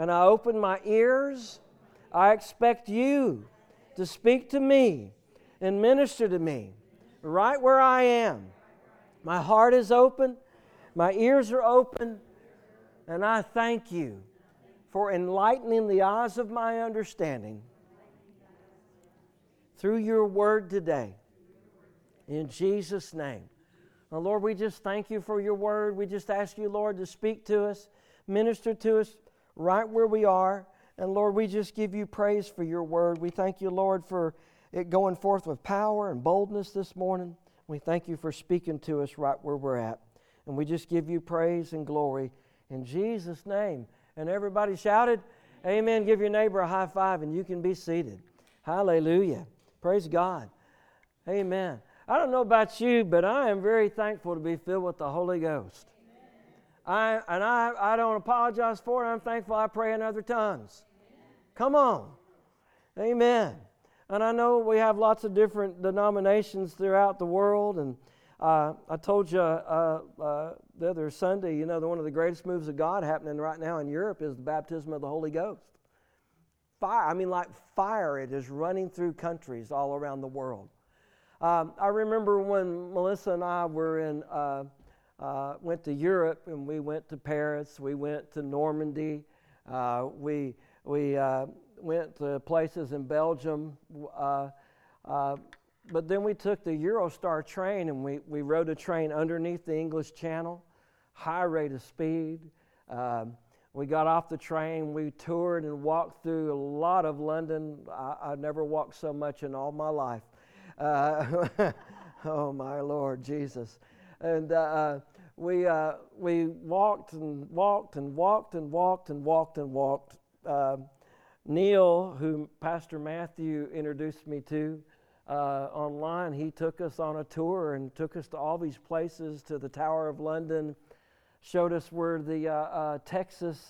and I open my ears. I expect you to speak to me and minister to me right where I am. My heart is open, my ears are open, and I thank you for enlightening the eyes of my understanding through your word today. In Jesus' name. Now, Lord, we just thank you for your word. We just ask you, Lord, to speak to us, minister to us right where we are. And, Lord, we just give you praise for your word. We thank you, Lord, for it going forth with power and boldness this morning. We thank you for speaking to us right where we're at. And we just give you praise and glory in Jesus' name. And everybody shouted, amen. Give your neighbor a high five and you can be seated. Hallelujah. Praise God. Amen. I don't know about you, but I am very thankful to be filled with the Holy Ghost. I don't apologize for it. I'm thankful I pray in other tongues. Come on. Amen. And I know we have lots of different denominations throughout the world. And I told you the other Sunday, one of the greatest moves of God happening right now in Europe is the baptism of the Holy Ghost. Fire, like fire, it is running through countries all around the world. I remember when Melissa and I went to Europe, and we went to Paris, we went to Normandy, we went to places in Belgium, but then we took the Eurostar train, and we rode a train underneath the English Channel, high rate of speed. We got off the train, we toured and walked through a lot of London. I never walked so much in all my life. Oh my Lord Jesus. And we walked and walked and walked and walked and walked and walked. Neil, who Pastor Matthew introduced me to online, he took us on a tour and took us to all these places, to the Tower of London, showed us where the Texas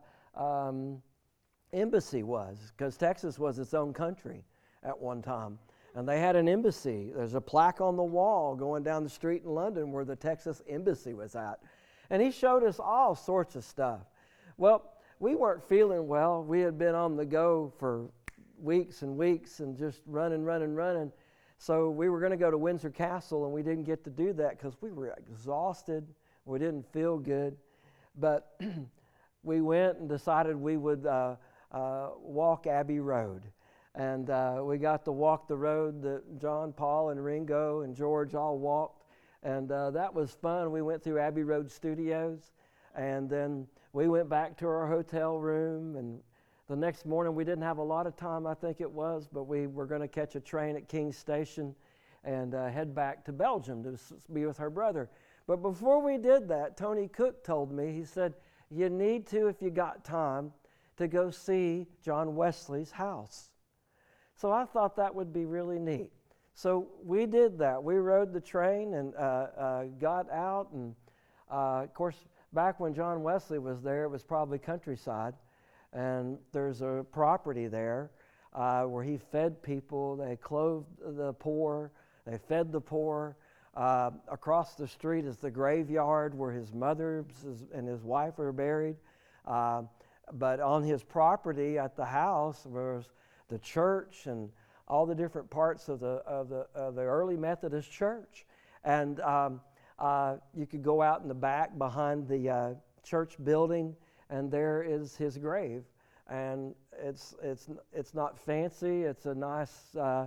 embassy was, because Texas was its own country at one time. And they had an embassy. There's a plaque on the wall going down the street in London where the Texas embassy was at. And he showed us all sorts of stuff. Well, we weren't feeling well. We had been on the go for weeks and weeks and just running. So we were going to go to Windsor Castle, and we didn't get to do that because we were exhausted. We didn't feel good. But we went and decided we would walk Abbey Road. And we got to walk the road that John, Paul, and Ringo and George all walked. And that was fun. We went through Abbey Road Studios. And then we went back to our hotel room. And the next morning, we didn't have a lot of time, I think it was, but we were going to catch a train at King's Station and head back to Belgium to be with her brother. But before we did that, Tony Cook told me, he said, you need to, if you got time, to go see John Wesley's house. So I thought that would be really neat. So we did that. We rode the train and got out. And, of course, back when John Wesley was there, it was probably countryside. And there's a property there where he fed people. They clothed the poor. They fed the poor. Across the street is the graveyard where his mother and his wife are buried. But on his property at the house was the church and all the different parts of the early Methodist church. And you could go out in the back behind the church building, and there is his grave. And it's not fancy. It's a nice I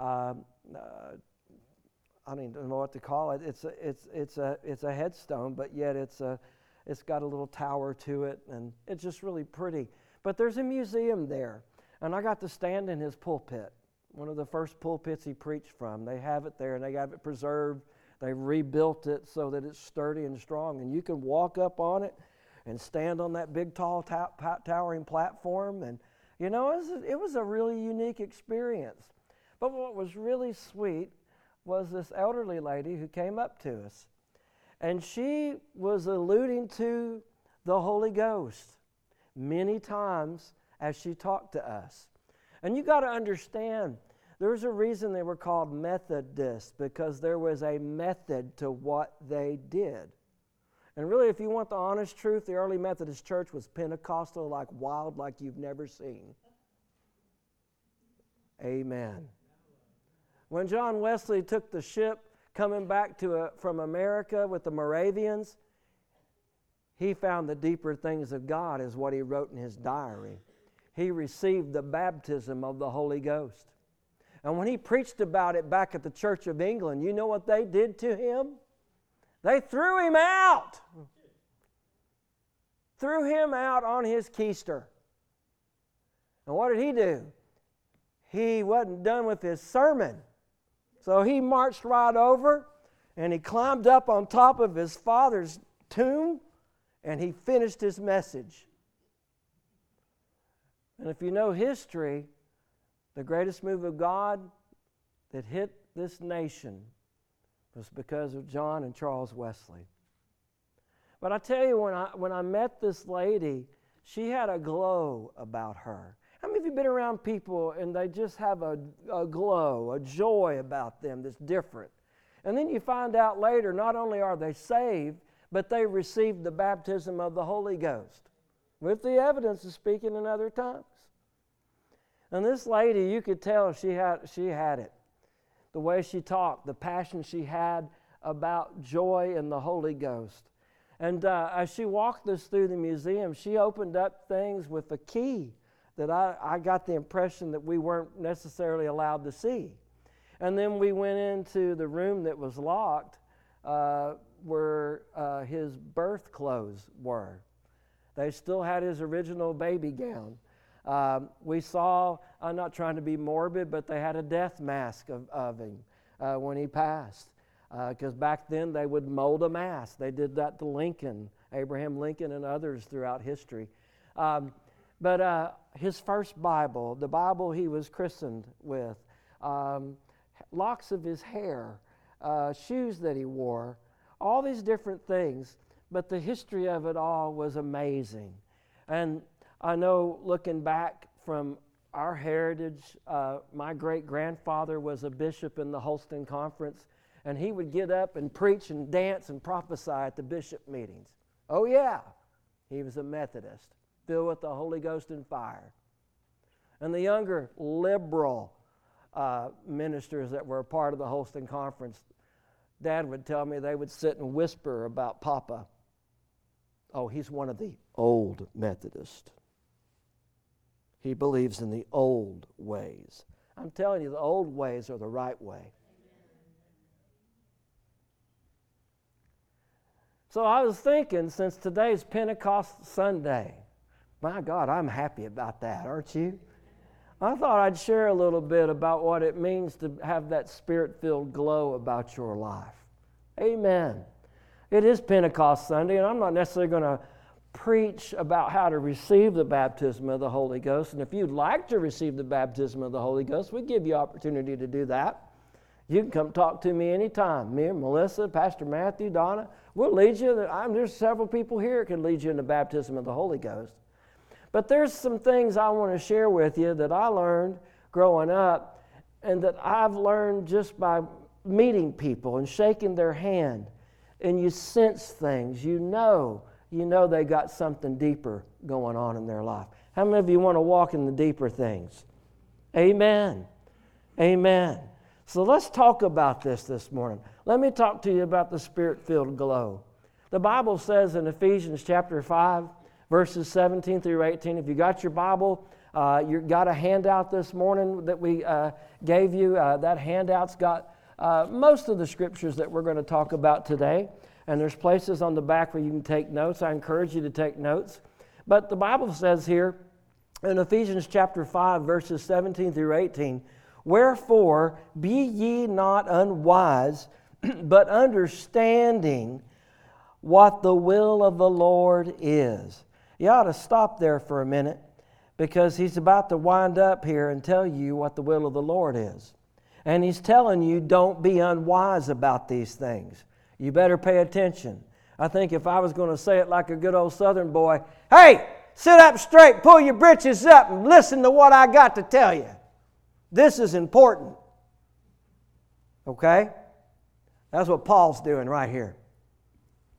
don't even know what to call it. It's a headstone, but yet it's got a little tower to it, and it's just really pretty. But there's a museum there. And I got to stand in his pulpit, one of the first pulpits he preached from. They have it there, and they have it preserved. They rebuilt it so that it's sturdy and strong. And you can walk up on it and stand on that big, tall, towering platform. And, it was a really unique experience. But what was really sweet was this elderly lady who came up to us. And she was alluding to the Holy Ghost many times as she talked to us. And you got to understand, there's a reason they were called Methodists, because there was a method to what they did. And really, if you want the honest truth, the early Methodist Church was Pentecostal, like wild, like you've never seen. Amen. When John Wesley took the ship coming back from America with the Moravians, he found the deeper things of God, is what he wrote in his diary. He received the baptism of the Holy Ghost. And when he preached about it back at the Church of England, you know what they did to him? They threw him out. Threw him out on his keister. And what did he do? He wasn't done with his sermon. So he marched right over and he climbed up on top of his father's tomb and he finished his message. And if you know history, the greatest move of God that hit this nation was because of John and Charles Wesley. But I tell you, when I met this lady, she had a glow about her. How many of you have been around people and they just have a glow, a joy about them that's different? And then you find out later, not only are they saved, but they received the baptism of the Holy Ghost with the evidence of speaking in other tongues. And this lady, you could tell she had it. The way she talked, the passion she had about joy in the Holy Ghost. And as she walked us through the museum, she opened up things with a key that I got the impression that we weren't necessarily allowed to see. And then we went into the room that was locked where his birth clothes were. They still had his original baby gown. We saw, I'm not trying to be morbid, but they had a death mask of him when he passed. Because back then they would mold a mask. They did that to Lincoln, Abraham Lincoln and others throughout history. But his first Bible, the Bible he was christened with, locks of his hair, shoes that he wore, all these different things. But the history of it all was amazing. And I know, looking back from our heritage, my great-grandfather was a bishop in the Holston Conference, and he would get up and preach and dance and prophesy at the bishop meetings. Oh yeah, he was a Methodist, filled with the Holy Ghost and fire. And the younger liberal ministers that were a part of the Holston Conference, Dad would tell me they would sit and whisper about Papa. Oh, he's one of the old Methodists. He believes in the old ways. I'm telling you, the old ways are the right way. So I was thinking, since today's Pentecost Sunday, my God, I'm happy about that, aren't you? I thought I'd share a little bit about what it means to have that Spirit-filled glow about your life. Amen. It is Pentecost Sunday, and I'm not necessarily going to preach about how to receive the baptism of the Holy Ghost. And if you'd like to receive the baptism of the Holy Ghost, we give you opportunity to do that. You can come talk to me anytime. Me and Melissa, Pastor Matthew, Donna, we'll lead you. There's several people here that can lead you in the baptism of the Holy Ghost. But there's some things I want to share with you that I learned growing up and that I've learned just by meeting people and shaking their hand. And you sense things. You know they got something deeper going on in their life. How many of you want to walk in the deeper things? Amen. Amen. So let's talk about this morning. Let me talk to you about the Spirit-filled glow. The Bible says in Ephesians chapter 5, verses 17 through 18, if you got your Bible, you got a handout this morning that we gave you. That handout's got most of the scriptures that we're going to talk about today. And there's places on the back where you can take notes. I encourage you to take notes. But the Bible says here in Ephesians chapter 5, verses 17 through 18, wherefore be ye not unwise, but understanding what the will of the Lord is. You ought to stop there for a minute, because he's about to wind up here and tell you what the will of the Lord is. And he's telling you, don't be unwise about these things. You better pay attention. I think if I was going to say it like a good old Southern boy, hey, sit up straight, pull your britches up, and listen to what I got to tell you. This is important. Okay? That's what Paul's doing right here.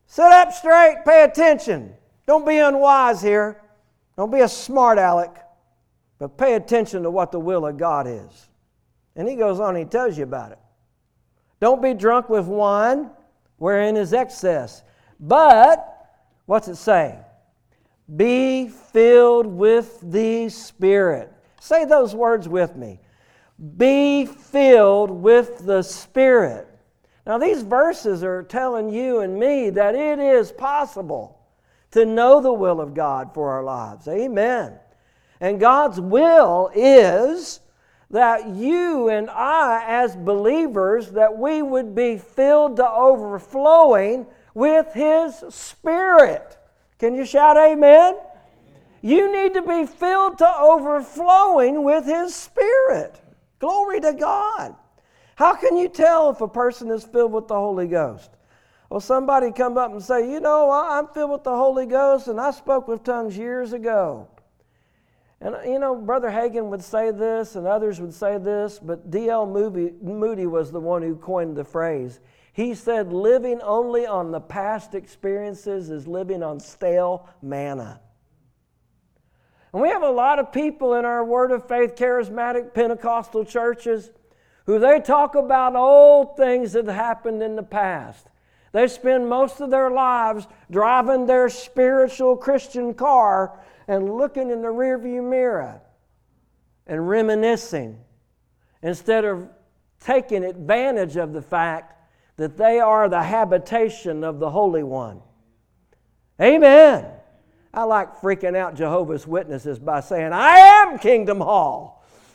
Sit up straight, pay attention. Don't be unwise here. Don't be a smart aleck, but pay attention to what the will of God is. And he goes on and he tells you about it. Don't be drunk with wine, wherein is excess. But, what's it say? Be filled with the Spirit. Say those words with me. Be filled with the Spirit. Now, these verses are telling you and me that it is possible to know the will of God for our lives. Amen. And God's will is that you and I, as believers, that we would be filled to overflowing with His Spirit. Can you shout amen? You need to be filled to overflowing with His Spirit. Glory to God. How can you tell if a person is filled with the Holy Ghost? Well, somebody come up and say, you know, I'm filled with the Holy Ghost and I spoke with tongues years ago. And, you know, Brother Hagin would say this and others would say this, but D.L. Moody was the one who coined the phrase. He said, living only on the past experiences is living on stale manna. And we have a lot of people in our Word of Faith, charismatic Pentecostal churches who they talk about old things that happened in the past. They spend most of their lives driving their spiritual Christian car and looking in the rearview mirror and reminiscing instead of taking advantage of the fact that they are the habitation of the Holy One. Amen. I like freaking out Jehovah's Witnesses by saying, I am Kingdom Hall.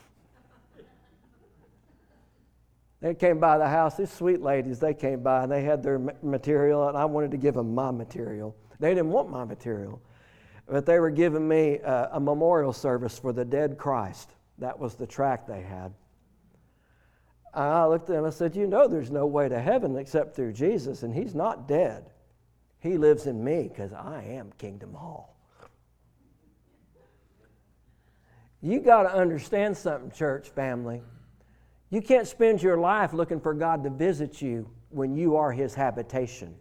They came by the house, these sweet ladies, they came by and they had their material and I wanted to give them my material. They didn't want my material, but they were giving me a memorial service for the dead Christ. That was the tract they had. I looked at them and I said, you know there's no way to heaven except through Jesus, and He's not dead. He lives in me because I am Kingdom Hall. You got to understand something, church family. You can't spend your life looking for God to visit you when you are His habitation.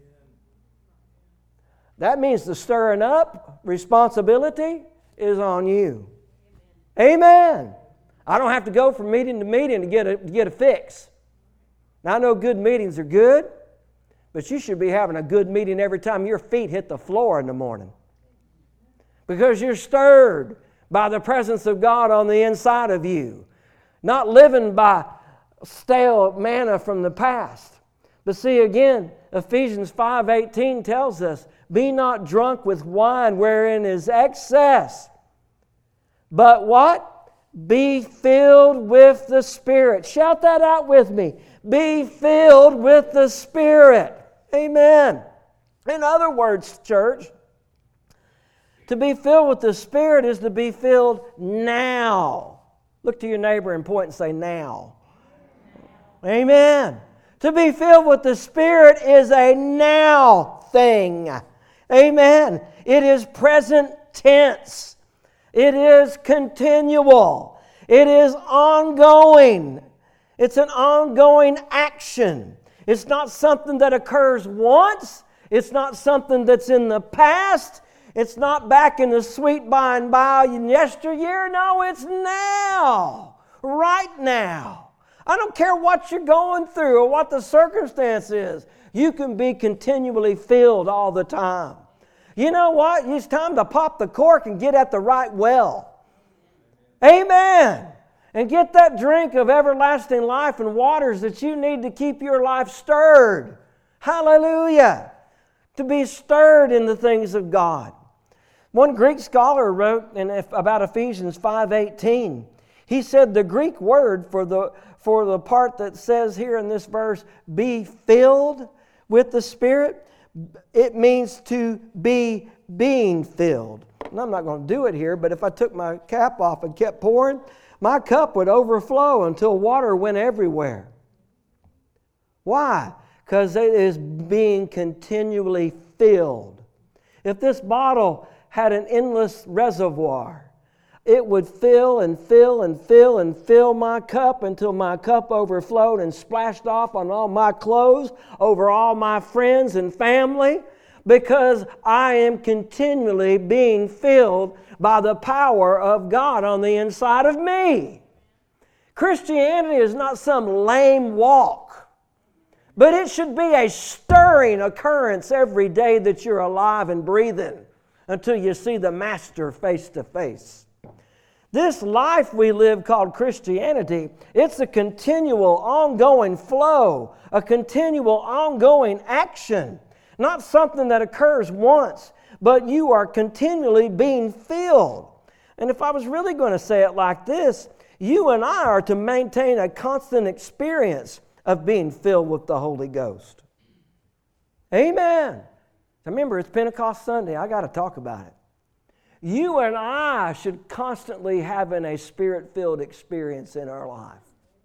That means the stirring up responsibility is on you. Amen. I don't have to go from meeting to meeting to get a fix. Now, I know good meetings are good, but you should be having a good meeting every time your feet hit the floor in the morning. Because you're stirred by the presence of God on the inside of you. Not living by stale manna from the past. But see again, Ephesians 5:18 tells us, be not drunk with wine wherein is excess. But what? Be filled with the Spirit. Shout that out with me. Be filled with the Spirit. Amen. In other words, church, to be filled with the Spirit is to be filled now. Look to your neighbor and point and say, now. Amen. To be filled with the Spirit is a now thing. Amen. It is present tense. It is continual. It is ongoing. It's an ongoing action. It's not something that occurs once. It's not something that's in the past. It's not back in the sweet by and by in yesteryear. No, it's now. Right now. I don't care what you're going through or what the circumstance is. You can be continually filled all the time. You know what? It's time to pop the cork and get at the right well. Amen. And get that drink of everlasting life and waters that you need to keep your life stirred. Hallelujah. To be stirred in the things of God. One Greek scholar wrote about Ephesians 5:18. He said the Greek word for the part that says here in this verse, be filled with the Spirit, it means to be being filled. And I'm not going to do it here, but if I took my cap off and kept pouring, my cup would overflow until water went everywhere. Why? Because it is being continually filled. If this bottle had an endless reservoir, it would fill and fill and fill and fill my cup until my cup overflowed and splashed off on all my clothes, over all my friends and family. because I am continually being filled by the power of God on the inside of me. Christianity is not some lame walk, but it should be a stirring occurrence every day that you're alive and breathing until you see the Master face to face. This life we live called Christianity, it's a continual, ongoing flow, a continual, ongoing action. Not something that occurs once, but you are continually being filled. And if I was really going to say it like this, you and I are to maintain a constant experience of being filled with the Holy Ghost. Amen. Remember, it's Pentecost Sunday. I got to talk about it. You and I should constantly have a Spirit-filled experience in our life.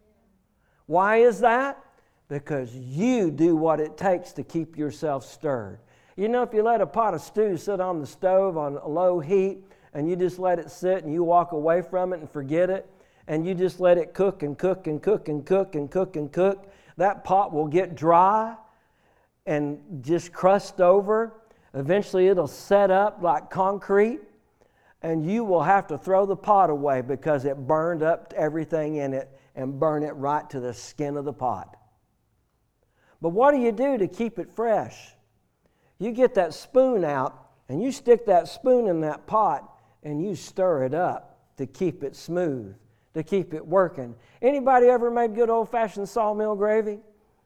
Why is that? Because you do what it takes to keep yourself stirred. You know, if you let a pot of stew sit on the stove on low heat and you just let it sit and you walk away from it and forget it, and you just let it cook and cook and cook and cook and cook and cook, that pot will get dry and just crust over. Eventually it'll set up like concrete, and you will have to throw the pot away because it burned up everything in it and burn it right to the skin of the pot. But what do you do to keep it fresh? You get that spoon out and you stick that spoon in that pot and you stir it up to keep it smooth, to keep it working. Anybody ever made good old-fashioned sawmill gravy?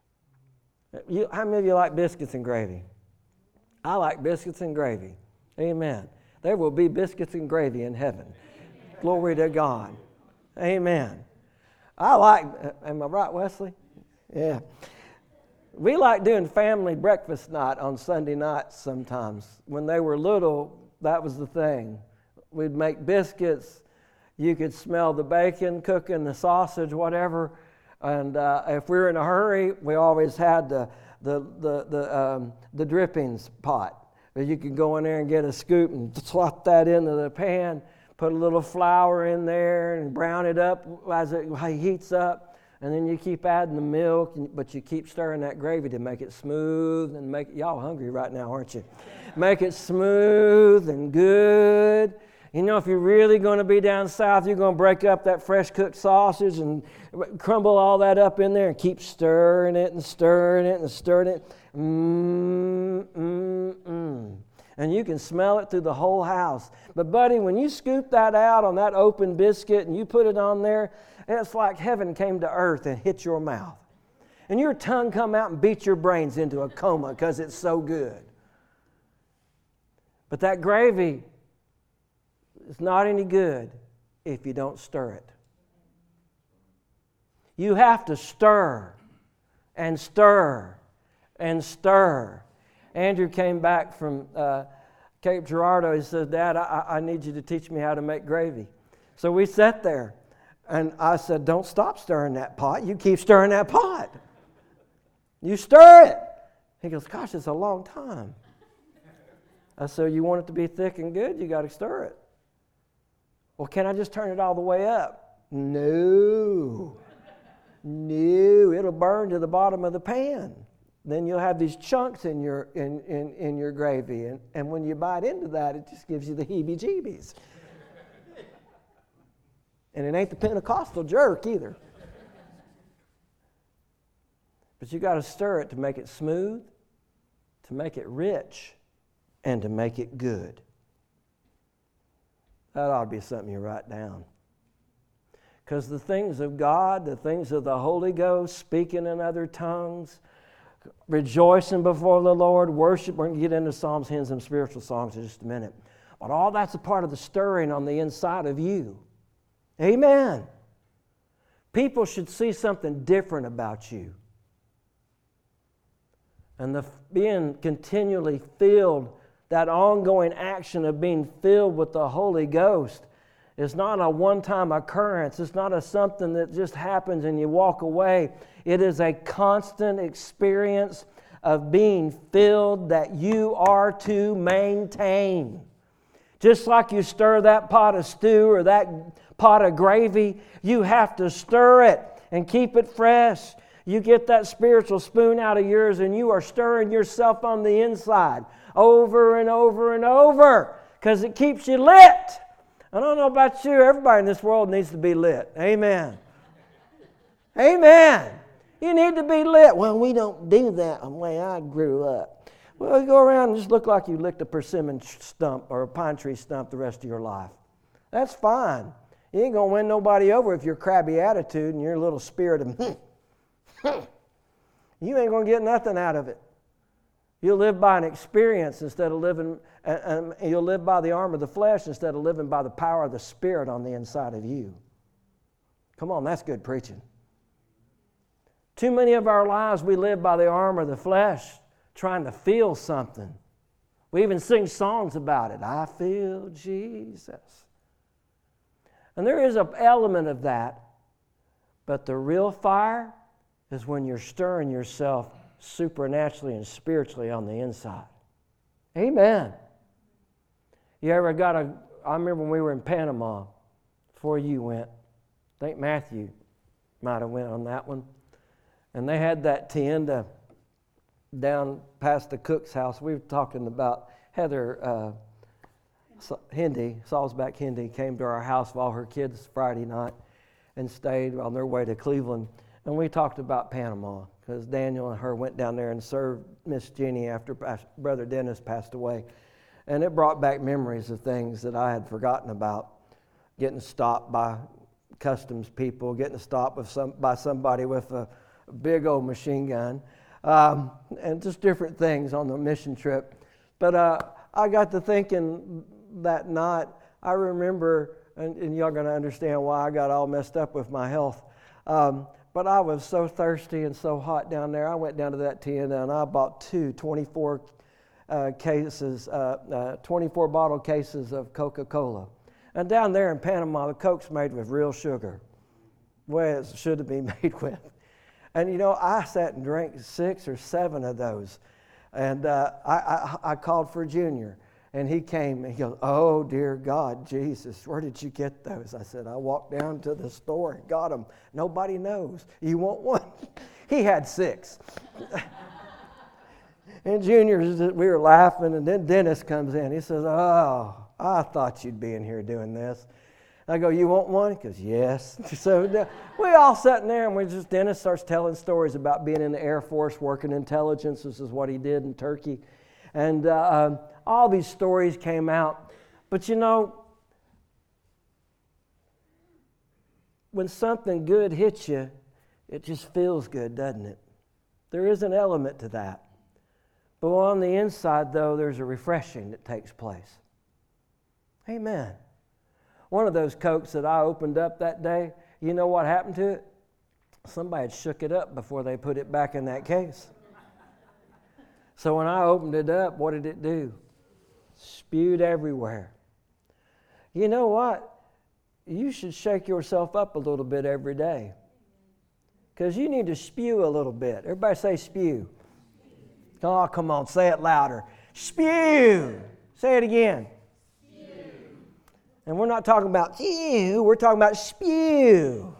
How many of you like biscuits and gravy? I like biscuits and gravy. Amen. There will be biscuits and gravy in heaven. Glory to God. Amen. Am I right, Wesley? Yeah. We like doing family breakfast night on Sunday nights sometimes. When they were little, that was the thing. We'd make biscuits. You could smell the bacon cooking, the sausage, whatever. And if we were in a hurry, we always had the drippings pot. You could go in there and get a scoop and swap that into the pan, put a little flour in there and brown it up as it heats up. And then you keep adding the milk, but you keep stirring that gravy to make it smooth and make it, y'all hungry right now, aren't you? Make it smooth and good. You know, if you're really going to be down south, you're going to break up that fresh cooked sausage and crumble all that up in there and keep stirring it and stirring it and stirring it. And you can smell it through the whole house. But buddy, when you scoop that out on that open biscuit and you put it on there, it's like heaven came to earth and hit your mouth. And your tongue come out and beat your brains into a coma because it's so good. But that gravy is not any good if you don't stir it. You have to stir and stir and stir. Andrew came back from Cape Girardeau. He said, Dad, I need you to teach me how to make gravy. So we sat there. And I said, don't stop stirring that pot. You keep stirring that pot. You stir it. He goes, gosh, it's a long time. I said, you want it to be thick and good, you got to stir it. Well, can I just turn it all the way up? No, it'll burn to the bottom of the pan. Then you'll have these chunks in your gravy. And when you bite into that, it just gives you the heebie-jeebies. And it ain't the Pentecostal jerk either. But you got to stir it to make it smooth, to make it rich, and to make it good. That ought to be something you write down. Because the things of God, the things of the Holy Ghost, speaking in other tongues, rejoicing before the Lord, worship, we're going to get into psalms, hymns, and spiritual songs in just a minute. But all that's a part of the stirring on the inside of you. Amen. People should see something different about you. And being continually filled, that ongoing action of being filled with the Holy Ghost is not a one-time occurrence. It's not something that just happens and you walk away. It is a constant experience of being filled that you are to maintain. Just like you stir that pot of stew or that pot of gravy, you have to stir it and keep it fresh. You get that spiritual spoon out of yours and you are stirring yourself on the inside. over and over and over because it keeps you lit. I don't know about you. Everybody in this world needs to be lit. Amen. Amen. You need to be lit. Well, we don't do that the way I grew up. Well, you go around and just look like you licked a persimmon stump or a pine tree stump the rest of your life. That's fine. You ain't going to win nobody over if your crabby attitude and your little spirit of, you ain't going to get nothing out of it. You'll live by an experience instead of living, and you'll live by the arm of the flesh instead of living by the power of the Spirit on the inside of you. Come on, that's good preaching. Too many of our lives we live by the arm of the flesh, trying to feel something. We even sing songs about it. I feel Jesus. And there is an element of that, but the real fire is when you're stirring yourself supernaturally and spiritually on the inside. Amen. You ever I remember when we were in Panama, before you went, I think Matthew might have went on that one, and they had that tienda down past the cook's house. We were talking about Heather Hindi, Salzback Hindi, came to our house with all her kids Friday night and stayed on their way to Cleveland. And we talked about Panama because Daniel and her went down there and served Miss Jenny after Brother Dennis passed away. And it brought back memories of things that I had forgotten about. Getting stopped by customs people, getting stopped by somebody with a big old machine gun, and just different things on the mission trip. But I got to thinking that night, I remember, and y'all going to understand why I got all messed up with my health, but I was so thirsty and so hot down there. I went down to that tent and I bought 24 bottle cases of Coca-Cola. And down there in Panama, the Coke's made with real sugar, where it should have been made with. And you know, I sat and drank 6 or 7 of those. And I called for Junior. And he came and he goes, "Oh, dear God, Jesus, where did you get those?" I said, "I walked down to the store and got them. Nobody knows. You want one?" He had 6. And Junior, we were laughing, and then Dennis comes in. He says, "Oh, I thought you'd be in here doing this." I go, "You want one?" He goes, "Yes." So we all sat in there, and Dennis starts telling stories about being in the Air Force, working intelligence. This is what he did in Turkey. And all these stories came out. But you know, when something good hits you, it just feels good, doesn't it? There is an element to that. But on the inside, though, there's a refreshing that takes place. Amen. One of those Cokes that I opened up that day, you know what happened to it? Somebody had shook it up before they put it back in that case. So when I opened it up, what did it do? Spewed everywhere. You know what? You should shake yourself up a little bit every day. Because you need to spew a little bit. Everybody say spew. Oh, come on, say it louder. Spew. Say it again. Spew. And we're not talking about spew, we're talking about spew.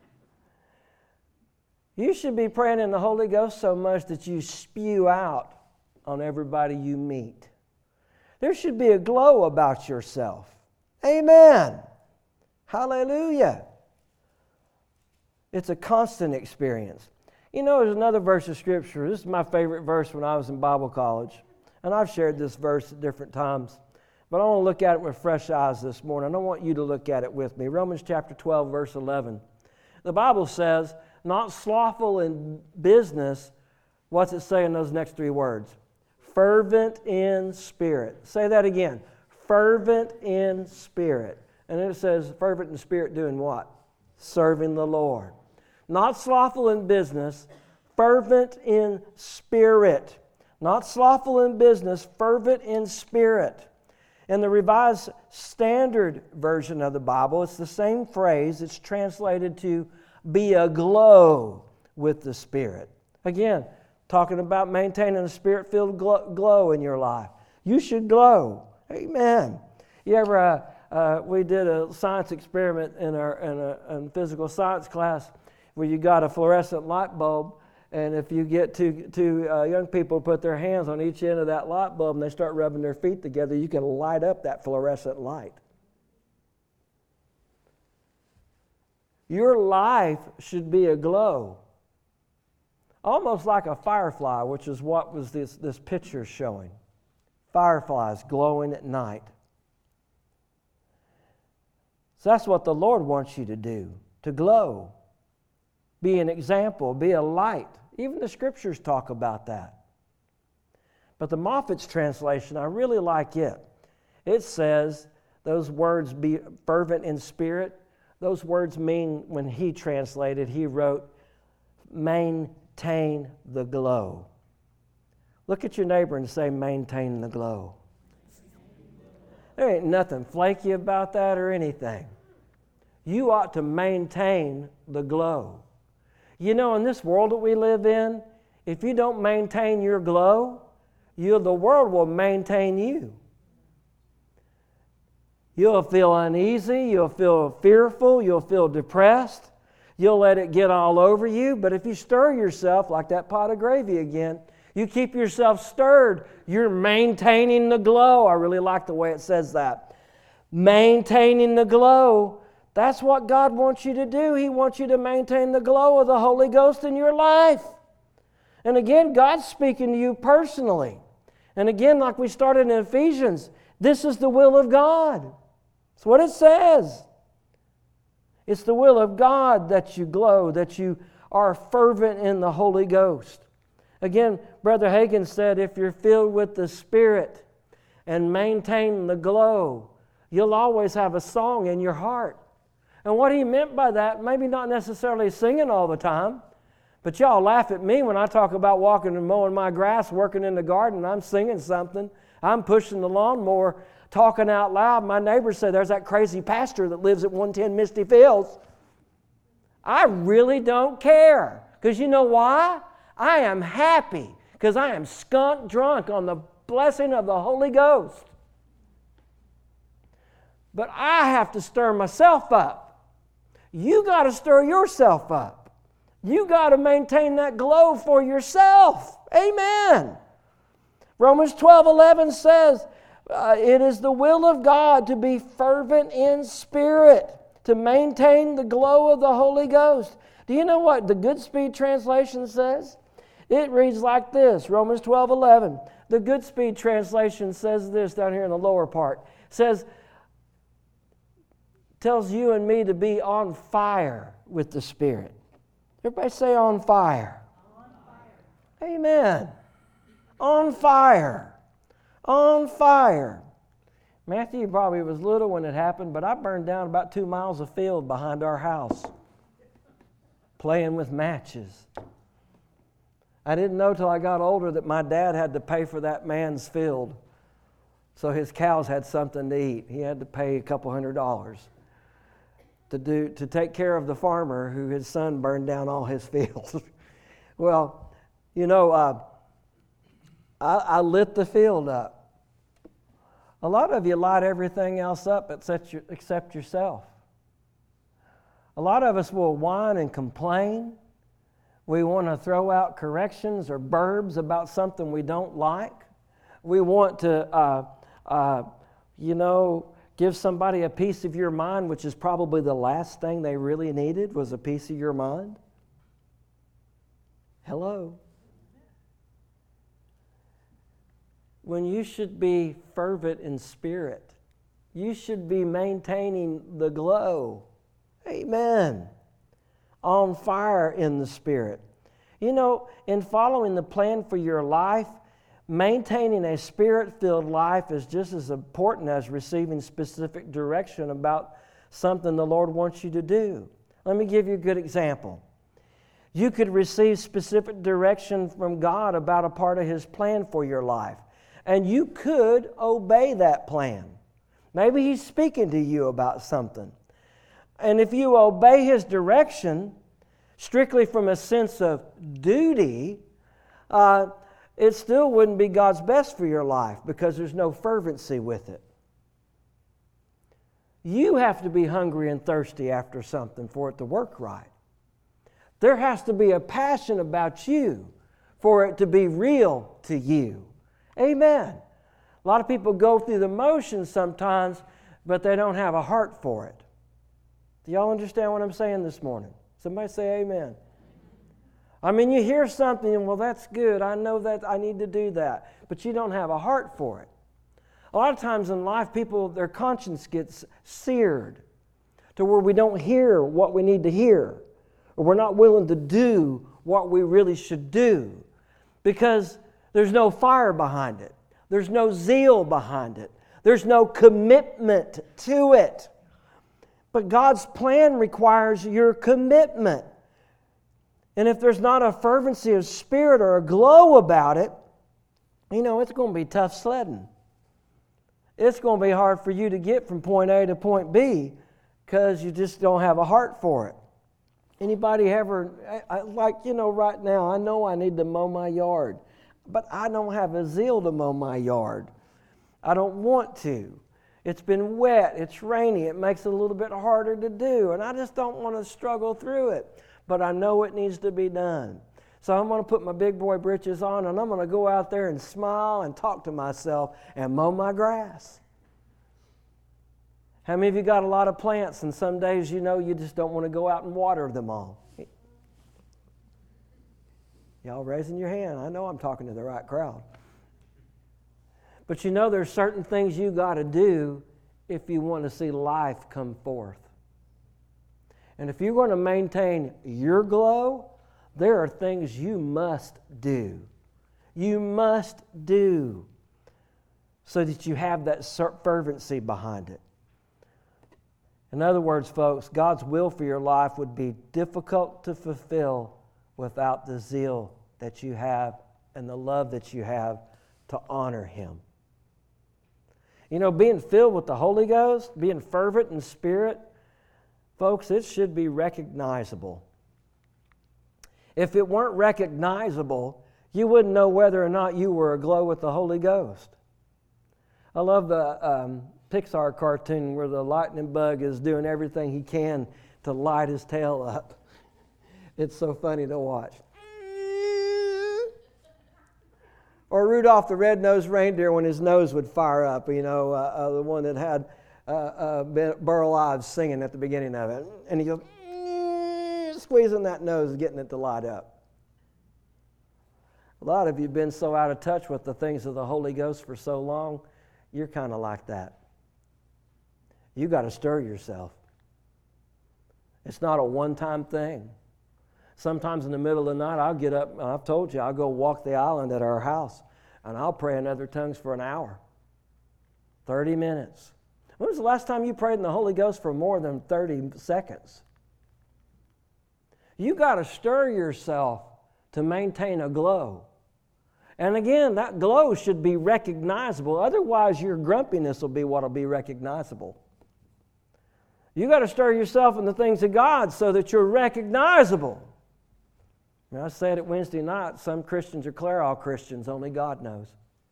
You should be praying in the Holy Ghost so much that you spew out on everybody you meet. There should be a glow about yourself. Amen. Hallelujah. It's a constant experience. You know, there's another verse of Scripture. This is my favorite verse when I was in Bible college. And I've shared this verse at different times. But I want to look at it with fresh eyes this morning. I want you to look at it with me. Romans chapter 12, verse 11. The Bible says, "Not slothful in business." What's it say in those next 3 words? Fervent in spirit. Say that again. Fervent in spirit. And then it says, fervent in spirit doing what? Serving the Lord. Not slothful in business, fervent in spirit. Not slothful in business, fervent in spirit. In the Revised Standard Version of the Bible, it's the same phrase. It's translated to be aglow with the Spirit. Again, talking about maintaining a Spirit-filled glow in your life. You should glow. Amen. You ever, we did a science experiment in physical science class where you got a fluorescent light bulb And if you get two young people put their hands on each end of that light bulb and they start rubbing their feet together, you can light up that fluorescent light. Your life should be aglow, almost like a firefly, which is what was this picture showing. Fireflies glowing at night. So that's what the Lord wants you to do, to glow. Be an example, be a light. Even the scriptures talk about that. But the Moffat's translation, I really like it. It says, those words, be fervent in spirit, those words mean, when he translated, he wrote, maintain the glow. Look at your neighbor and say, maintain the glow. There ain't nothing flaky about that or anything. You ought to maintain the glow. You know, in this world that we live in, if you don't maintain your glow, the world will maintain you. You'll feel uneasy, you'll feel fearful, you'll feel depressed. You'll let it get all over you. But if you stir yourself, like that pot of gravy again, you keep yourself stirred, you're maintaining the glow. I really like the way it says that. Maintaining the glow. That's what God wants you to do. He wants you to maintain the glow of the Holy Ghost in your life. And again, God's speaking to you personally. And again, like we started in Ephesians, this is the will of God. That's what it says. It's the will of God that you glow, that you are fervent in the Holy Ghost. Again, Brother Hagin said, if you're filled with the Spirit and maintain the glow, you'll always have a song in your heart. And what he meant by that, maybe not necessarily singing all the time, but y'all laugh at me when I talk about walking and mowing my grass, working in the garden, I'm singing something. I'm pushing the lawnmower, talking out loud. My neighbors say, there's that crazy pastor that lives at 110 Misty Fields. I really don't care. Because you know why? I am happy because I am skunk drunk on the blessing of the Holy Ghost. But I have to stir myself up. You got to stir yourself up. You got to maintain that glow for yourself. Amen. Romans 12:11 says, it is the will of God to be fervent in spirit, to maintain the glow of the Holy Ghost. Do you know what the Goodspeed translation says? It reads like this, Romans 12:11. The Goodspeed translation says this down here in the lower part. It says, tells you and me to be on fire with the Spirit. Everybody say on fire. On fire. Amen. On fire. On fire. Matthew probably was little when it happened, but I burned down about 2 miles of field behind our house playing with matches. I didn't know till I got older that my dad had to pay for that man's field so his cows had something to eat. He had to pay a couple $100 to take care of the farmer who his son burned down all his fields. Well, you know, I lit the field up. A lot of you light everything else up except yourself. A lot of us will whine and complain. We want to throw out corrections or burbs about something we don't like. We want to, give somebody a piece of your mind, which is probably the last thing they really needed was a piece of your mind. Hello. When you should be fervent in spirit, you should be maintaining the glow. Amen. On fire in the Spirit. You know, in following the plan for your life, maintaining a Spirit-filled life is just as important as receiving specific direction about something the Lord wants you to do. Let me give you a good example. You could receive specific direction from God about a part of His plan for your life, and you could obey that plan. Maybe He's speaking to you about something. And if you obey His direction, strictly from a sense of duty, it still wouldn't be God's best for your life because there's no fervency with it. You have to be hungry and thirsty after something for it to work right. There has to be a passion about you for it to be real to you. Amen. A lot of people go through the motions sometimes, but they don't have a heart for it. Do y'all understand what I'm saying this morning? Somebody say amen. I mean, you hear something and, well, that's good. I know that I need to do that. But you don't have a heart for it. A lot of times in life, people, their conscience gets seared to where we don't hear what we need to hear, or we're not willing to do what we really should do because there's no fire behind it. There's no zeal behind it. There's no commitment to it. But God's plan requires your commitment. And if there's not a fervency of spirit or a glow about it, it's going to be tough sledding. It's going to be hard for you to get from point A to point B because you just don't have a heart for it. Anybody ever, right now, I know I need to mow my yard, but I don't have a zeal to mow my yard. I don't want to. It's been wet, it's rainy, it makes it a little bit harder to do, and I just don't want to struggle through it. But I know it needs to be done. So I'm going to put my big boy britches on, and I'm going to go out there and smile and talk to myself and mow my grass. How many of you got a lot of plants, and some days you just don't want to go out and water them all? Y'all raising your hand. I know I'm talking to the right crowd. But there's certain things you got to do if you want to see life come forth. And if you're going to maintain your glow, there are things you must do. You must do so that you have that fervency behind it. In other words, folks, God's will for your life would be difficult to fulfill without the zeal that you have and the love that you have to honor Him. Being filled with the Holy Ghost, being fervent in spirit, folks, it should be recognizable. If it weren't recognizable, you wouldn't know whether or not you were aglow with the Holy Ghost. I love the Pixar cartoon where the lightning bug is doing everything he can to light his tail up. It's so funny to watch. Or Rudolph the Red-Nosed Reindeer when his nose would fire up, the one that had Burl Ives singing at the beginning of it. And he goes, squeezing that nose, getting it to light up. A lot of you have been so out of touch with the things of the Holy Ghost for so long, you're kind of like that. You got to stir yourself. It's not a one-time thing. Sometimes in the middle of the night, I'll get up, and I've told you, I'll go walk the island at our house, and I'll pray in other tongues for an hour, 30 minutes. When was the last time you prayed in the Holy Ghost for more than 30 seconds? You got to stir yourself to maintain a glow. And again, that glow should be recognizable. Otherwise, your grumpiness will be what will be recognizable. You got to stir yourself in the things of God so that you're recognizable. Now, I said it Wednesday night, some Christians are Clairol Christians, only God knows.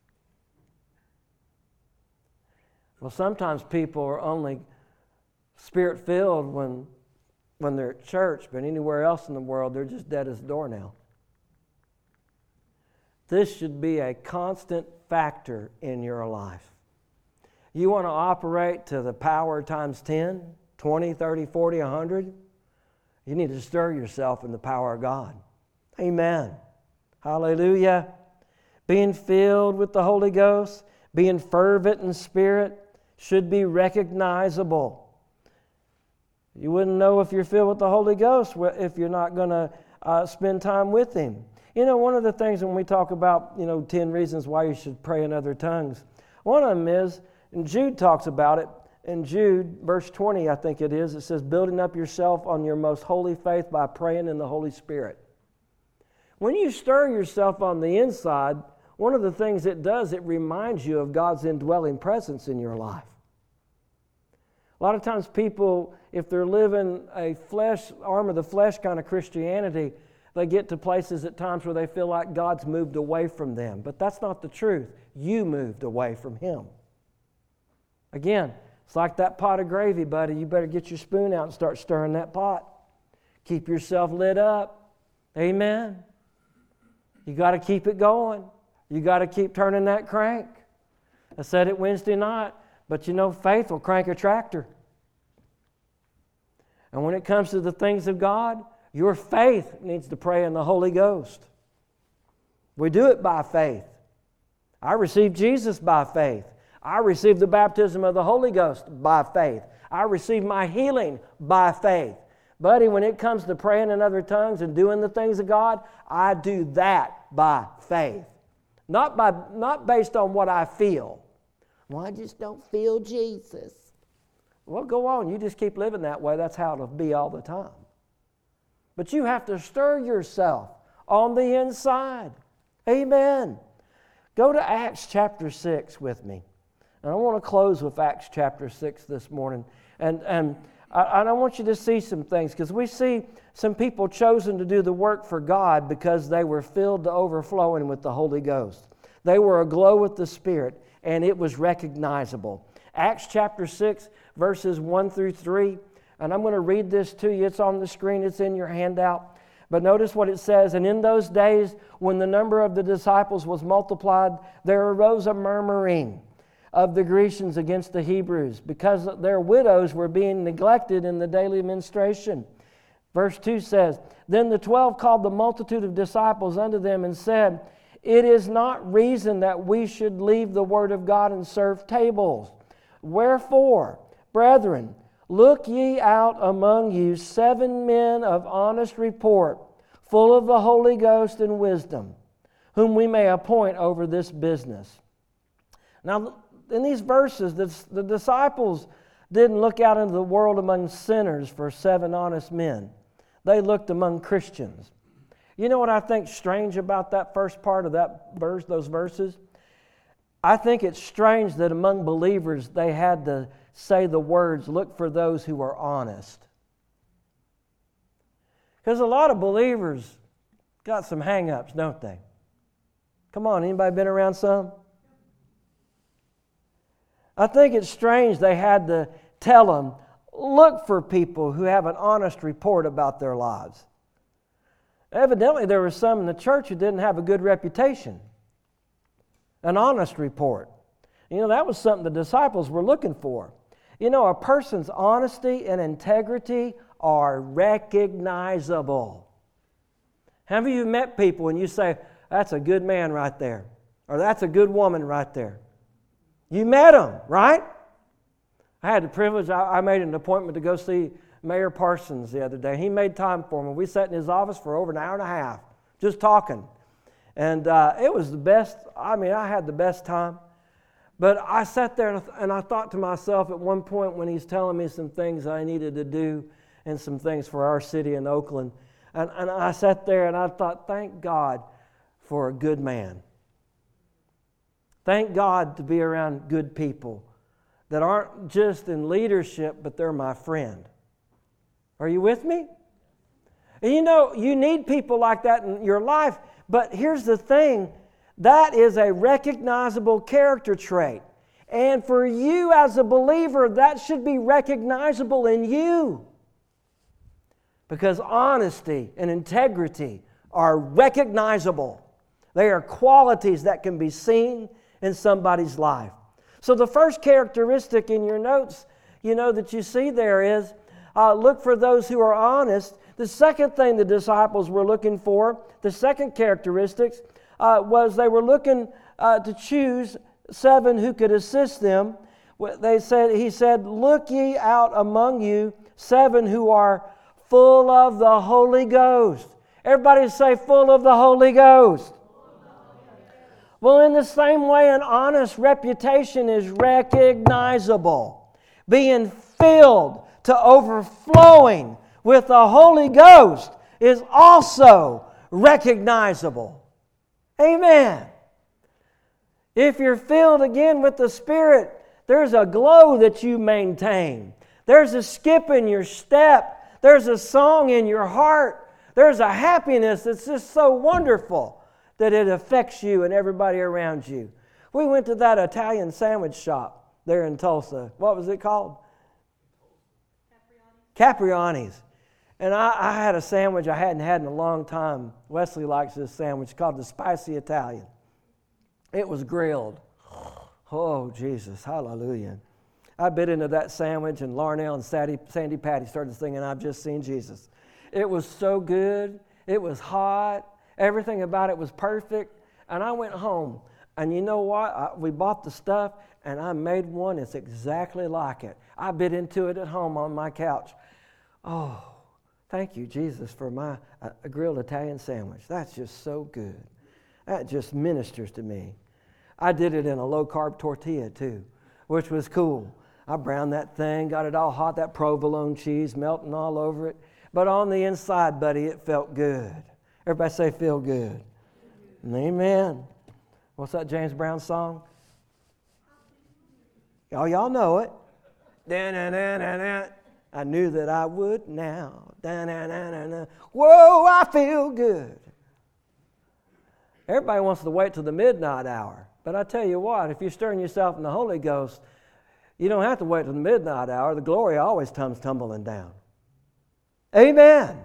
Well, sometimes people are only Spirit-filled when they're at church, but anywhere else in the world, they're just dead as a doornail. This should be a constant factor in your life. You want to operate to the power times 10, 20, 30, 40, 100? You need to stir yourself in the power of God. Amen. Hallelujah. Being filled with the Holy Ghost, being fervent in spirit, should be recognizable. You wouldn't know if you're filled with the Holy Ghost if you're not going to spend time with Him. One of the things when we talk about, 10 reasons why you should pray in other tongues, one of them is, and Jude talks about it, in Jude, verse 20, I think it says, building up yourself on your most holy faith by praying in the Holy Spirit. When you stir yourself on the inside, one of the things it does, it reminds you of God's indwelling presence in your life. A lot of times people, if they're living a arm of the flesh kind of Christianity, they get to places at times where they feel like God's moved away from them. But that's not the truth. You moved away from Him. Again, it's like that pot of gravy, buddy. You better get your spoon out and start stirring that pot. Keep yourself lit up. Amen. You got to keep it going. You got to keep turning that crank. I said it Wednesday night, but you know, faith will crank a tractor. And when it comes to the things of God, your faith needs to pray in the Holy Ghost. We do it by faith. I received Jesus by faith. I received the baptism of the Holy Ghost by faith. I received my healing by faith. Buddy, when it comes to praying in other tongues and doing the things of God, I do that by faith. Not based on what I feel. Well, I just don't feel Jesus. Well, go on. You just keep living that way. That's how it'll be all the time. But you have to stir yourself on the inside. Amen. Go to Acts chapter 6 with me. And I want to close with Acts chapter 6 this morning. And I want you to see some things, because we see some people chosen to do the work for God because they were filled to overflowing with the Holy Ghost. They were aglow with the Spirit, and it was recognizable. Acts chapter 6, verses 1 through 3. And I'm going to read this to you. It's on the screen. It's in your handout. But notice what it says. And in those days, when the number of the disciples was multiplied, there arose a murmuring of the Grecians against the Hebrews, because their widows were being neglected in the daily ministration. Verse 2 says, Then the 12 called the multitude of disciples unto them and said, It is not reason that we should leave the word of God and serve tables. Wherefore, brethren, look ye out among you 7 men of honest report, full of the Holy Ghost and wisdom, whom we may appoint over this business. Now, in these verses, the disciples didn't look out into the world among sinners for 7 honest men. They looked among Christians. You know what I think strange about that first part of that verse, those verses? I think it's strange that among believers they had to say the words, look for those who are honest. Because a lot of believers got some hang-ups, don't they? Come on, anybody been around some? I think it's strange they had to tell them, look for people who have an honest report about their lives. Evidently, there were some in the church who didn't have a good reputation. An honest report. You know, that was something the disciples were looking for. You know, a person's honesty and integrity are recognizable. Have you met people and you say, that's a good man right there, or that's a good woman right there? You met them, right? I had the privilege, I made an appointment to go see Mayor Parsons the other day. He made time for me. We sat in his office for over an hour and a half, just talking. And it was the best. I mean, I had the best time. But I sat there and I thought to myself at one point when he's telling me some things I needed to do and some things for our city in Oakland. And I sat there and I thought, thank God for a good man. Thank God to be around good people that aren't just in leadership, but they're my friend. Are you with me? And you know, you need people like that in your life, but here's the thing, that is a recognizable character trait. And for you as a believer, that should be recognizable in you. Because honesty and integrity are recognizable. They are qualities that can be seen in somebody's life. So the first characteristic in your notes, you know, that you see there is, look for those who are honest. The second thing the disciples were looking for, the second characteristics, was they were looking to choose 7 who could assist them. He said, look ye out among you 7 who are full of the Holy Ghost. Everybody say, full of the Holy Ghost. Well, in the same way, an honest reputation is recognizable. Being filled to overflowing with the Holy Ghost is also recognizable. Amen. If you're filled again with the Spirit, there's a glow that you maintain. There's a skip in your step. There's a song in your heart. There's a happiness that's just so wonderful that it affects you and everybody around you. We went to that Italian sandwich shop there in Tulsa. What was it called? Capriani's. And I had a sandwich I hadn't had in a long time. Wesley likes this sandwich called the Spicy Italian. It was grilled. Oh, Jesus, hallelujah. I bit into that sandwich, and Larnell and Sandy Patty started singing, "I've Just Seen Jesus." It was so good. It was hot. Everything about it was perfect. And I went home, and you know what? We bought the stuff, and I made one. It's exactly like it. I bit into it at home on my couch. Oh, thank you, Jesus, for my grilled Italian sandwich. That's just so good. That just ministers to me. I did it in a low-carb tortilla, too, which was cool. I browned that thing, got it all hot, that provolone cheese melting all over it. But on the inside, buddy, it felt good. Everybody say, feel good. Amen. What's that James Brown song? Oh, y'all know it. Da-na-na-na-na. I knew that I would now. Da-na-na-na-na. Whoa, I feel good. Everybody wants to wait till the midnight hour. But I tell you what, if you're stirring yourself in the Holy Ghost, you don't have to wait till the midnight hour. The glory always comes tumbling down. Amen.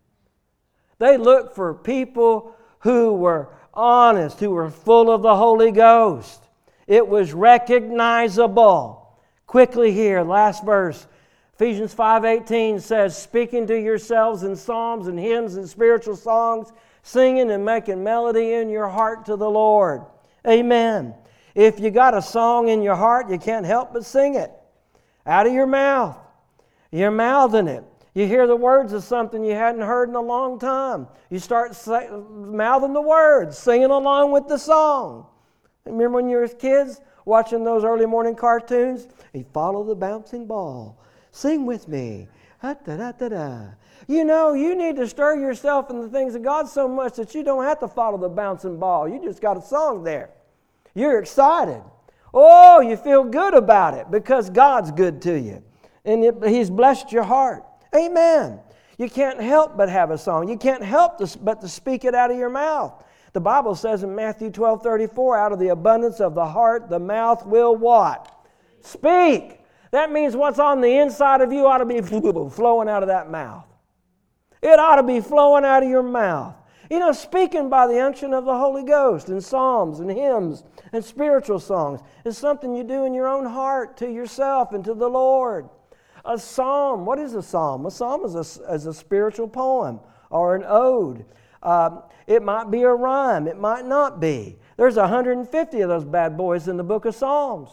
They looked for people who were honest, who were full of the Holy Ghost. It was recognizable. Quickly here, last verse. Ephesians 5:18 says, speaking to yourselves in psalms and hymns and spiritual songs, singing and making melody in your heart to the Lord. Amen. If you got a song in your heart, you can't help but sing it. Out of your mouth. You're mouthing it. You hear the words of something you hadn't heard in a long time. You start mouthing the words, singing along with the song. Remember when you were kids watching those early morning cartoons? You follow the bouncing ball. Sing with me. Da-da-da-da-da. You know, you need to stir yourself in the things of God so much that you don't have to follow the bouncing ball. You just got a song there. You're excited. Oh, you feel good about it because God's good to you. And He's blessed your heart. Amen. You can't help but have a song. You can't help but to speak it out of your mouth. The Bible says in Matthew 12:34, out of the abundance of the heart, the mouth will what? Speak. That means what's on the inside of you ought to be flowing out of that mouth. It ought to be flowing out of your mouth. You know, speaking by the unction of the Holy Ghost in psalms and hymns and spiritual songs is something you do in your own heart to yourself and to the Lord. A psalm, what is a psalm? A psalm is a spiritual poem or an ode. It might be a rhyme. It might not be. There's 150 of those bad boys in the book of Psalms.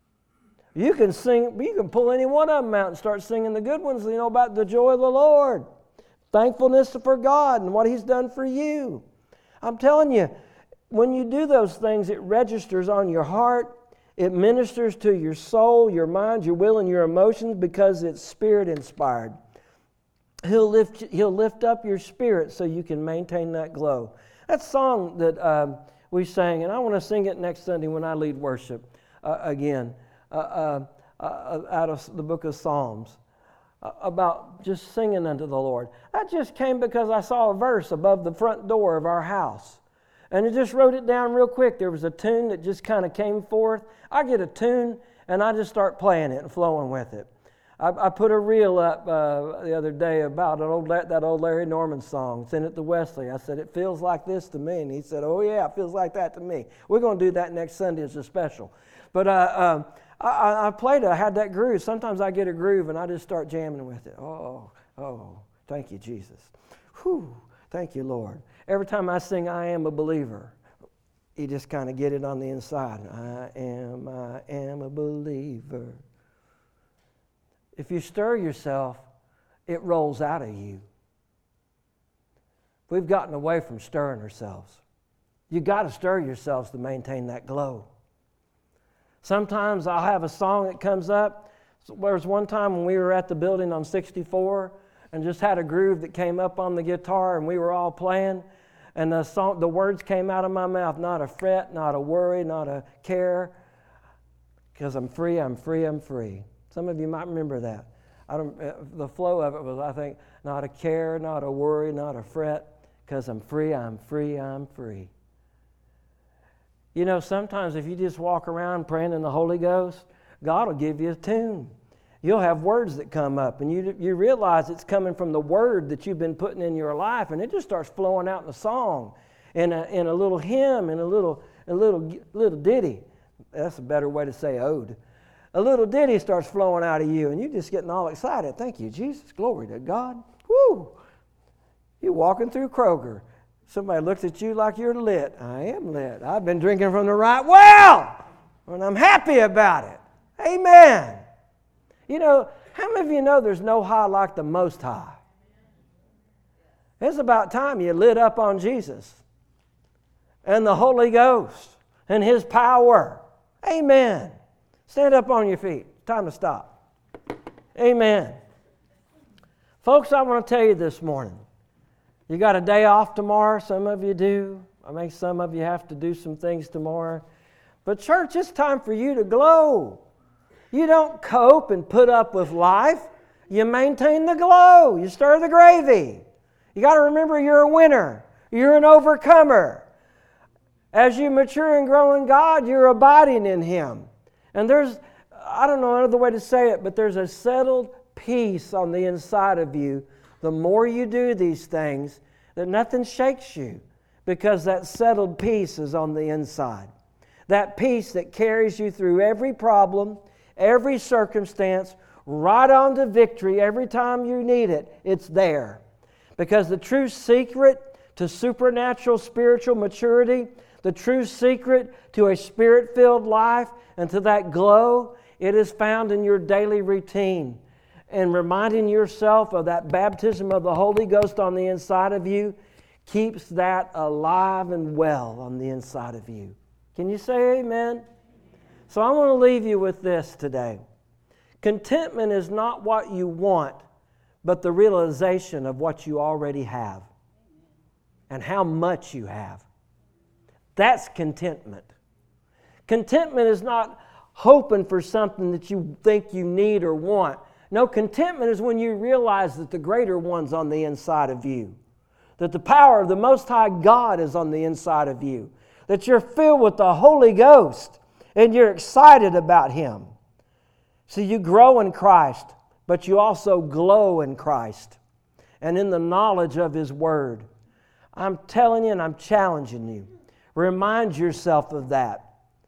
You can sing. You can pull any one of them out and start singing the good ones, you know, about the joy of the Lord. Thankfulness for God and what He's done for you. I'm telling you, when you do those things, it registers on your heart. It ministers to your soul, your mind, your will, and your emotions because it's Spirit-inspired. He'll lift up your spirit so you can maintain that glow. That song that we sang, and I want to sing it next Sunday when I lead worship again, out of the book of Psalms, about just singing unto the Lord. That just came because I saw a verse above the front door of our house. And I just wrote it down real quick. There was a tune that just kind of came forth. I get a tune, and I just start playing it and flowing with it. I put a reel up the other day about that old Larry Norman song. Sent it to Wesley. I said, it feels like this to me. And he said, oh, yeah, it feels like that to me. We're going to do that next Sunday as a special. But I played it. I had that groove. Sometimes I get a groove, and I just start jamming with it. Oh, thank you, Jesus. Whew, thank you, Lord. Every time I sing, I am a believer, you just kind of get it on the inside. I am a believer. If you stir yourself, it rolls out of you. We've gotten away from stirring ourselves. You've got to stir yourselves to maintain that glow. Sometimes I'll have a song that comes up. There was one time when we were at the building on 64 and just had a groove that came up on the guitar and we were all playing. And the words came out of my mouth, not a fret, not a worry, not a care, because I'm free, I'm free, I'm free. Some of you might remember that. The flow of it was, I think, not a care, not a worry, not a fret, because I'm free, I'm free, I'm free. You know, sometimes if you just walk around praying in the Holy Ghost, God will give you a tune. You'll have words that come up, and you realize it's coming from the word that you've been putting in your life, and it just starts flowing out in a song, in a little hymn, in a little ditty. That's a better way to say ode. A little ditty starts flowing out of you, and you're just getting all excited. Thank you, Jesus. Glory to God. Woo! You're walking through Kroger. Somebody looks at you like you're lit. I am lit. I've been drinking from the right well, and I'm happy about it. Amen. You know, how many of you know there's no high like the Most High? It's about time you lit up on Jesus and the Holy Ghost and His power. Amen. Stand up on your feet. Time to stop. Amen. Folks, I want to tell you this morning, you got a day off tomorrow. Some of you do. I think some of you have to do some things tomorrow. But church, it's time for you to glow. You don't cope and put up with life. You maintain the glow. You stir the gravy. You got to remember you're a winner. You're an overcomer. As you mature and grow in God, you're abiding in Him. And there's, I don't know another way to say it, but there's a settled peace on the inside of you. The more you do these things, that nothing shakes you, because that settled peace is on the inside. That peace that carries you through every problem, every circumstance, right on to victory every time you need it. It's there. Because the true secret to supernatural spiritual maturity, the true secret to a Spirit-filled life and to that glow, it is found in your daily routine. And reminding yourself of that baptism of the Holy Ghost on the inside of you keeps that alive and well on the inside of you. Can you say amen? So I want to leave you with this today. Contentment is not what you want, but the realization of what you already have and how much you have. That's contentment. Contentment is not hoping for something that you think you need or want. No, contentment is when you realize that the greater one's on the inside of you, that the power of the Most High God is on the inside of you, that you're filled with the Holy Ghost and you're excited about Him. So you grow in Christ, but you also glow in Christ and in the knowledge of His Word. I'm telling you and I'm challenging you. Remind yourself of that.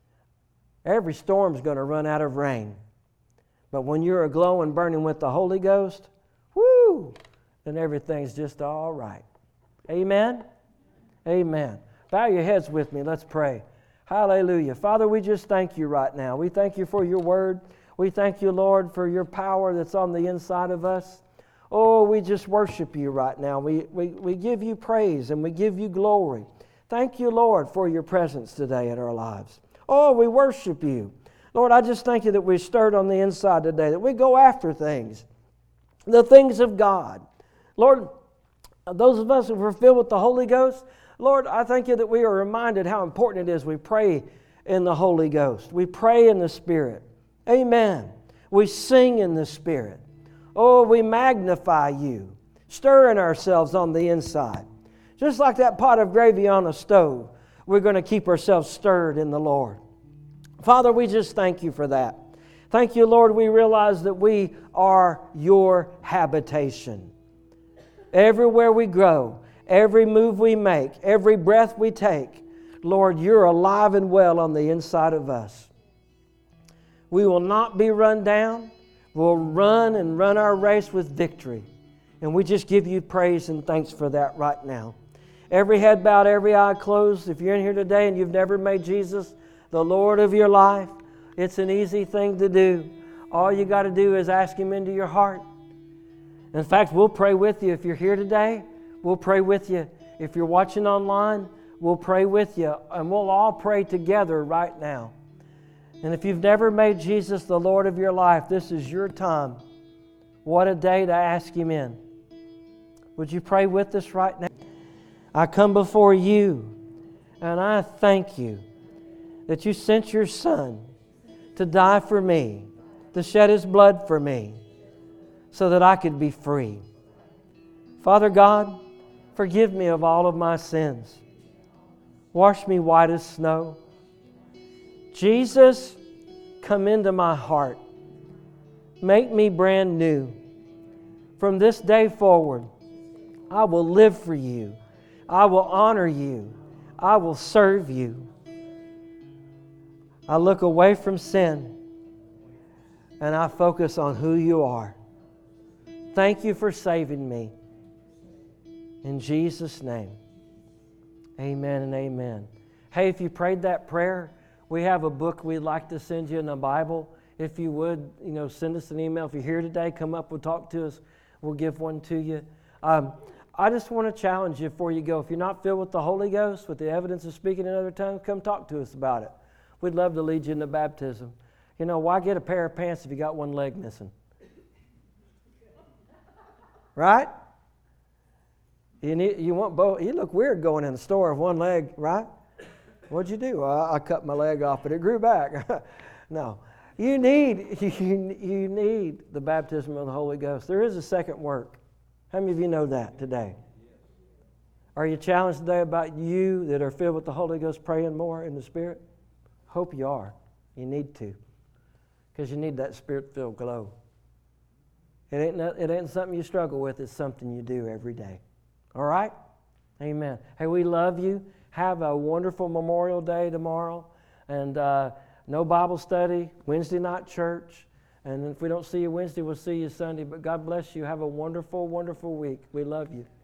Every storm's going to run out of rain. But when you're aglow and burning with the Holy Ghost, whoo, then everything's just all right. Amen? Amen. Bow your heads with me. Let's pray. Hallelujah. Father, we just thank You right now. We thank You for Your Word. We thank You, Lord, for Your power that's on the inside of us. Oh, we just worship You right now. We give You praise and we give You glory. Thank You, Lord, for Your presence today in our lives. Oh, we worship You. Lord, I just thank You that we're stirred on the inside today, that we go after things, the things of God. Lord, those of us who are filled with the Holy Ghost, Lord, I thank You that we are reminded how important it is we pray in the Holy Ghost. We pray in the Spirit. Amen. We sing in the Spirit. Oh, we magnify You, stirring ourselves on the inside. Just like that pot of gravy on a stove, we're going to keep ourselves stirred in the Lord. Father, we just thank You for that. Thank You, Lord, we realize that we are Your habitation. Everywhere we go, every move we make, every breath we take, Lord, You're alive and well on the inside of us. We will not be run down. We'll run and run our race with victory. And we just give You praise and thanks for that right now. Every head bowed, every eye closed. If you're in here today and you've never made Jesus the Lord of your life, it's an easy thing to do. All you got to do is ask Him into your heart. In fact, we'll pray with you. If you're here today, we'll pray with you. If you're watching online, we'll pray with you. And we'll all pray together right now. And if you've never made Jesus the Lord of your life, this is your time. What a day to ask Him in. Would you pray with us right now? I come before You and I thank You that You sent Your Son to die for me, to shed His blood for me, so that I could be free. Father God, forgive me of all of my sins. Wash me white as snow. Jesus, come into my heart. Make me brand new. From this day forward, I will live for you. I will honor you. I will serve you. I look away from sin and I focus on who you are. Thank you for saving me. In Jesus' name, amen and amen. Hey, if you prayed that prayer, we have a book we'd like to send you in the Bible. If you would, send us an email. If you're here today, come up and talk to us. We'll give one to you. I just want to challenge you before you go. If you're not filled with the Holy Ghost, with the evidence of speaking in other tongues, come talk to us about it. We'd love to lead you into baptism. Why get a pair of pants if you got one leg missing? Right? You want both. You look weird going in the store with one leg, right? What'd you do? I cut my leg off, but it grew back. No. You need the baptism of the Holy Ghost. There is a second work. How many of you know that today? Are you challenged today about you that are filled with the Holy Ghost praying more in the Spirit? Hope you are. You need to. Because you need that Spirit-filled glow. It ain't something you struggle with. It's something you do every day. All right? Amen. Hey, we love you. Have a wonderful Memorial Day tomorrow. And no Bible study, Wednesday night church. And if we don't see you Wednesday, we'll see you Sunday. But God bless you. Have a wonderful, wonderful week. We love you.